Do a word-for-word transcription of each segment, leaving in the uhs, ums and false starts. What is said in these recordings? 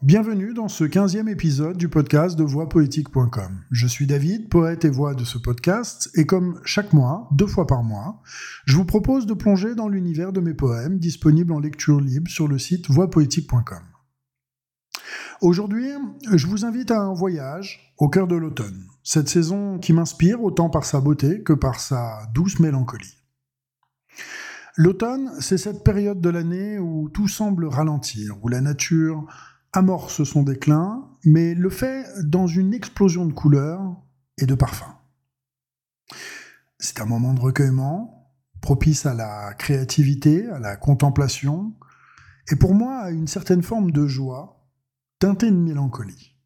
Bienvenue dans ce quinzième épisode du podcast de voix poétique point com. Je suis David, poète et voix de ce podcast, et comme chaque mois, deux fois par mois, je vous propose de plonger dans l'univers de mes poèmes disponibles en lecture libre sur le site voix poétique point com. Aujourd'hui, je vous invite à un voyage au cœur de l'automne, cette saison qui m'inspire autant par sa beauté que par sa douce mélancolie. L'automne, c'est cette période de l'année où tout semble ralentir, où la nature amorce son déclin, mais le fait dans une explosion de couleurs et de parfums. C'est un moment de recueillement, propice à la créativité, à la contemplation, et pour moi à une certaine forme de joie, teintée de mélancolie.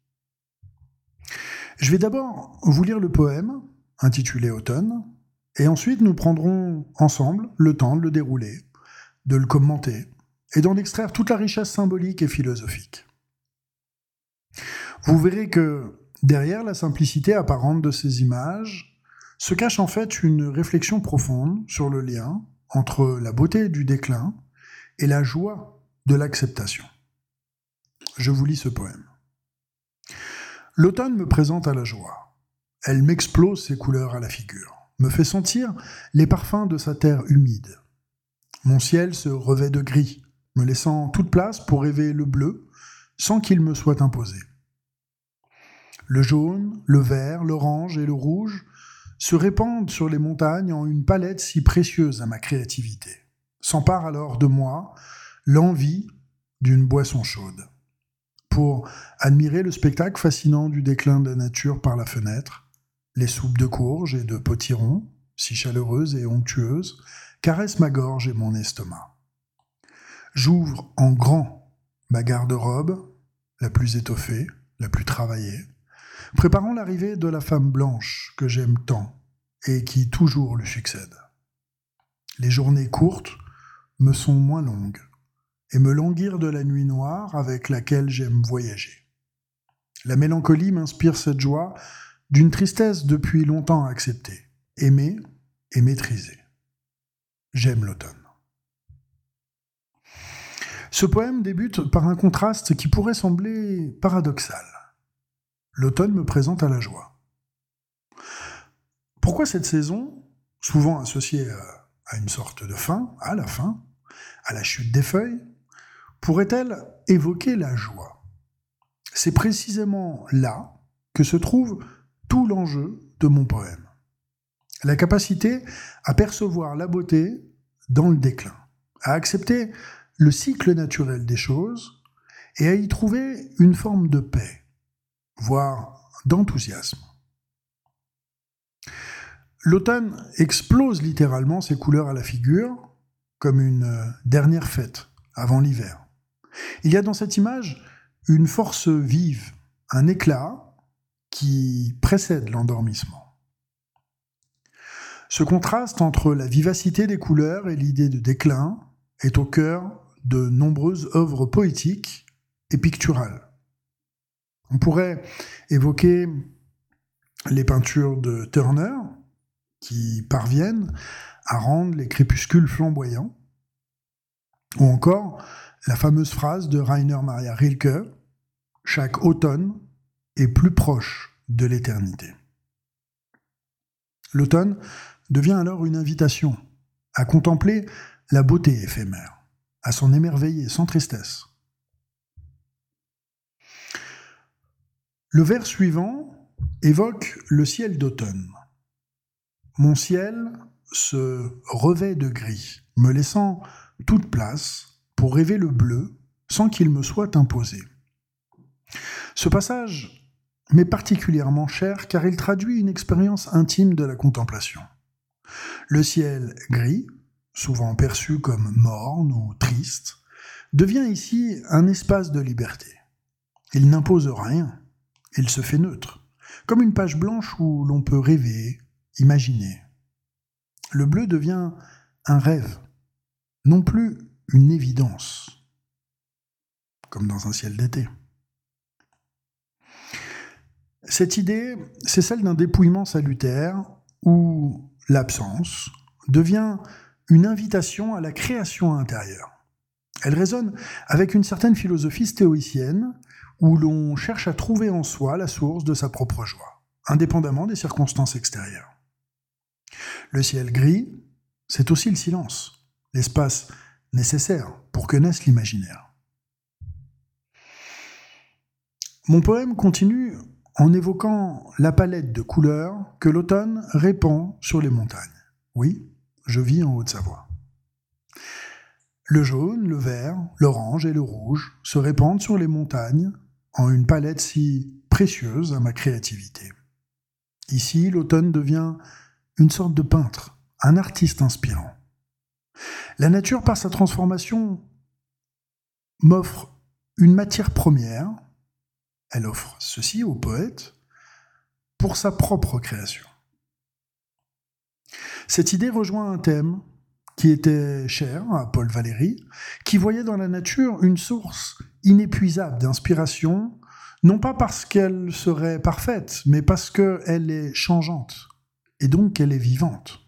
Je vais d'abord vous lire le poème, intitulé Automne, et ensuite nous prendrons ensemble le temps de le dérouler, de le commenter, et d'en extraire toute la richesse symbolique et philosophique. Vous verrez que derrière la simplicité apparente de ces images se cache en fait une réflexion profonde sur le lien entre la beauté du déclin et la joie de l'acceptation. Je vous lis ce poème. L'automne me présente à la joie. Elle m'explose ses couleurs à la figure, me fait sentir les parfums de sa terre humide. Mon ciel se revêt de gris, me laissant toute place pour rêver le bleu sans qu'il me soit imposé. Le jaune, le vert, l'orange et le rouge se répandent sur les montagnes en une palette si précieuse à ma créativité. S'empare alors de moi l'envie d'une boisson chaude, pour admirer le spectacle fascinant du déclin de la nature par la fenêtre, les soupes de courge et de potiron, si chaleureuses et onctueuses, caressent ma gorge et mon estomac. J'ouvre en grand ma garde-robe, la plus étoffée, la plus travaillée, préparant l'arrivée de la femme blanche que j'aime tant et qui toujours lui succède. Les journées courtes me sont moins longues et me languirent de la nuit noire avec laquelle j'aime voyager. La mélancolie m'inspire cette joie d'une tristesse depuis longtemps acceptée, aimée et maîtrisée. J'aime l'automne. Ce poème débute par un contraste qui pourrait sembler paradoxal. L'automne me présente à la joie. Pourquoi cette saison, souvent associée à une sorte de fin, à la fin, à la chute des feuilles, pourrait-elle évoquer la joie ? C'est précisément là que se trouve tout l'enjeu de mon poème. La capacité à percevoir la beauté dans le déclin, à accepter le cycle naturel des choses et à y trouver une forme de paix, voire d'enthousiasme. L'automne explose littéralement ses couleurs à la figure, comme une dernière fête avant l'hiver. Il y a dans cette image une force vive, un éclat qui précède l'endormissement. Ce contraste entre la vivacité des couleurs et l'idée de déclin est au cœur de nombreuses œuvres poétiques et picturales. On pourrait évoquer les peintures de Turner, qui parviennent à rendre les crépuscules flamboyants, ou encore la fameuse phrase de Rainer Maria Rilke, « Chaque automne est plus proche de l'éternité ». L'automne devient alors une invitation à contempler la beauté éphémère, à s'en émerveiller sans tristesse. Le vers suivant évoque le ciel d'automne. Mon ciel se revêt de gris, me laissant toute place pour rêver le bleu sans qu'il me soit imposé. Ce passage m'est particulièrement cher car il traduit une expérience intime de la contemplation. Le ciel gris, souvent perçu comme morne ou triste, devient ici un espace de liberté. Il n'impose rien. Il se fait neutre, comme une page blanche où l'on peut rêver, imaginer. Le bleu devient un rêve, non plus une évidence, comme dans un ciel d'été. Cette idée, c'est celle d'un dépouillement salutaire où l'absence devient une invitation à la création intérieure. Elle résonne avec une certaine philosophie stéoïcienne où l'on cherche à trouver en soi la source de sa propre joie, indépendamment des circonstances extérieures. Le ciel gris, c'est aussi le silence, l'espace nécessaire pour que naisse l'imaginaire. Mon poème continue en évoquant la palette de couleurs que l'automne répand sur les montagnes. Oui, je vis en Haute-Savoie. Le jaune, le vert, l'orange et le rouge se répandent sur les montagnes en une palette si précieuse à ma créativité. Ici, l'automne devient une sorte de peintre, un artiste inspirant. La nature, par sa transformation, m'offre une matière première. Elle offre ceci au poète pour sa propre création. Cette idée rejoint un thème qui était cher à Paul Valéry, qui voyait dans la nature une source inépuisable d'inspiration, non pas parce qu'elle serait parfaite, mais parce qu'elle est changeante, et donc qu'elle est vivante.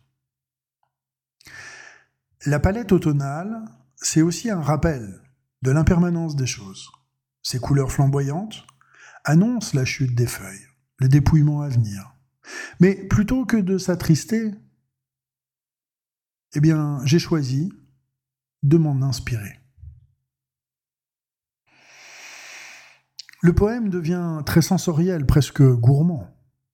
La palette automnale, c'est aussi un rappel de l'impermanence des choses. Ces couleurs flamboyantes annoncent la chute des feuilles, le dépouillement à venir. Mais plutôt que de s'attrister, eh bien, j'ai choisi de m'en inspirer. Le poème devient très sensoriel, presque gourmand.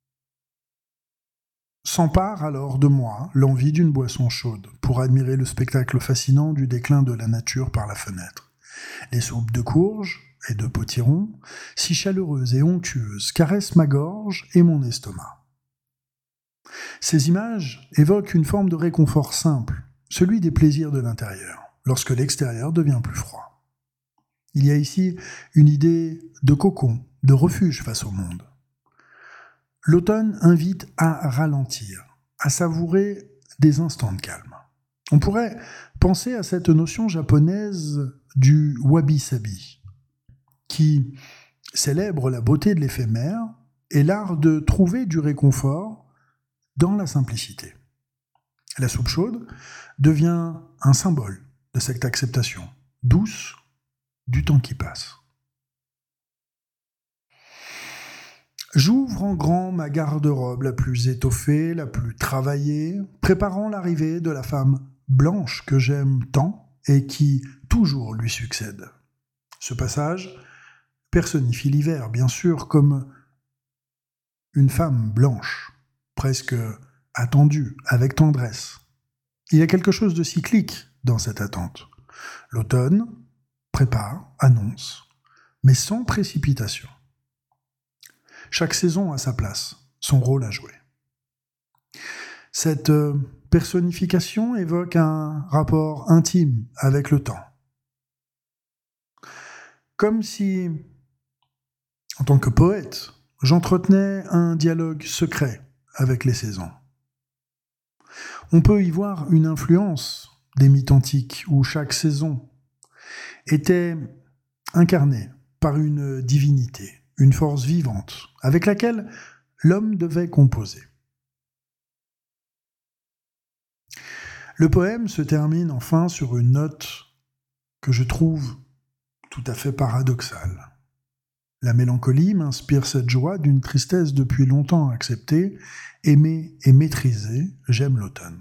S'empare alors de moi l'envie d'une boisson chaude pour admirer le spectacle fascinant du déclin de la nature par la fenêtre. Les soupes de courge et de potiron, si chaleureuses et onctueuses, caressent ma gorge et mon estomac. Ces images évoquent une forme de réconfort simple, celui des plaisirs de l'intérieur, lorsque l'extérieur devient plus froid. Il y a ici une idée de cocon, de refuge face au monde. L'automne invite à ralentir, à savourer des instants de calme. On pourrait penser à cette notion japonaise du wabi-sabi, qui célèbre la beauté de l'éphémère et l'art de trouver du réconfort dans la simplicité. La soupe chaude devient un symbole de cette acceptation douce du temps qui passe. J'ouvre en grand ma garde-robe la plus étoffée, la plus travaillée, préparant l'arrivée de la femme blanche que j'aime tant et qui toujours lui succède. Ce passage personnifie l'hiver, bien sûr, comme une femme blanche, presque attendue, avec tendresse. Il y a quelque chose de cyclique dans cette attente. L'automne prépare, annonce, mais sans précipitation. Chaque saison a sa place, son rôle à jouer. Cette personnification évoque un rapport intime avec le temps. Comme si, en tant que poète, j'entretenais un dialogue secret avec les saisons. On peut y voir une influence des mythes antiques où chaque saison était incarnée par une divinité, une force vivante, avec laquelle l'homme devait composer. Le poème se termine enfin sur une note que je trouve tout à fait paradoxale. La mélancolie m'inspire cette joie d'une tristesse depuis longtemps acceptée, aimée et maîtrisée, j'aime l'automne.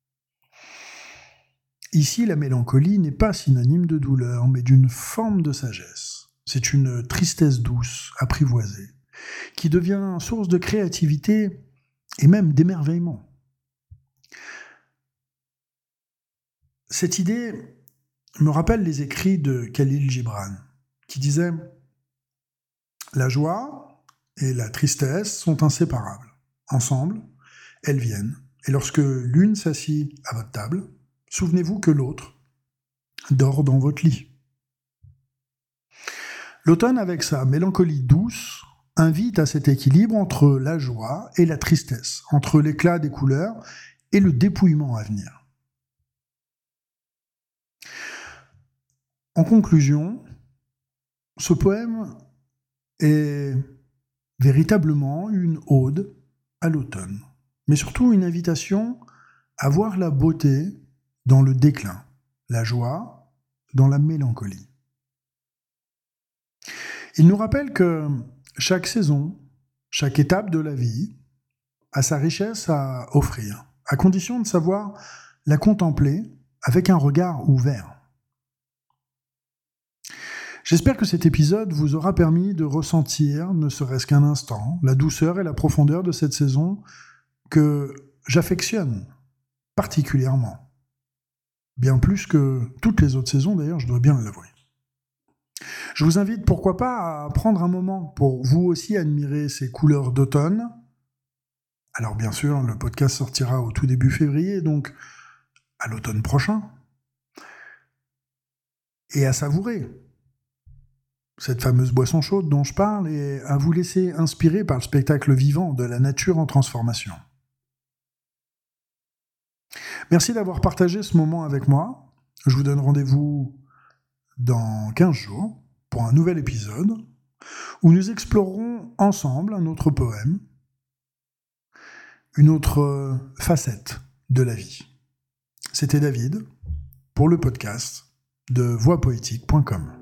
Ici, la mélancolie n'est pas synonyme de douleur, mais d'une forme de sagesse. C'est une tristesse douce, apprivoisée, qui devient source de créativité et même d'émerveillement. Cette idée me rappelle les écrits de Khalil Gibran, qui disait « La joie et la tristesse sont inséparables. Ensemble, elles viennent, et lorsque l'une s'assit à votre table, souvenez-vous que l'autre dort dans votre lit. » L'automne, avec sa mélancolie douce, invite à cet équilibre entre la joie et la tristesse, entre l'éclat des couleurs et le dépouillement à venir. En conclusion, ce poème est véritablement une ode à l'automne, mais surtout une invitation à voir la beauté dans le déclin, la joie dans la mélancolie. Il nous rappelle que chaque saison, chaque étape de la vie a sa richesse à offrir, à condition de savoir la contempler avec un regard ouvert. J'espère que cet épisode vous aura permis de ressentir, ne serait-ce qu'un instant, la douceur et la profondeur de cette saison que j'affectionne particulièrement. Bien plus que toutes les autres saisons, d'ailleurs, je dois bien l'avouer. Je vous invite, pourquoi pas, à prendre un moment pour vous aussi admirer ces couleurs d'automne. Alors bien sûr, le podcast sortira au tout début février, donc à l'automne prochain. Et à savourer cette fameuse boisson chaude dont je parle et à vous laisser inspirer par le spectacle vivant de la nature en transformation. Merci d'avoir partagé ce moment avec moi. Je vous donne rendez-vous dans quinze jours pour un nouvel épisode où nous explorerons ensemble un autre poème, une autre facette de la vie. C'était David pour le podcast de voix poétique point com.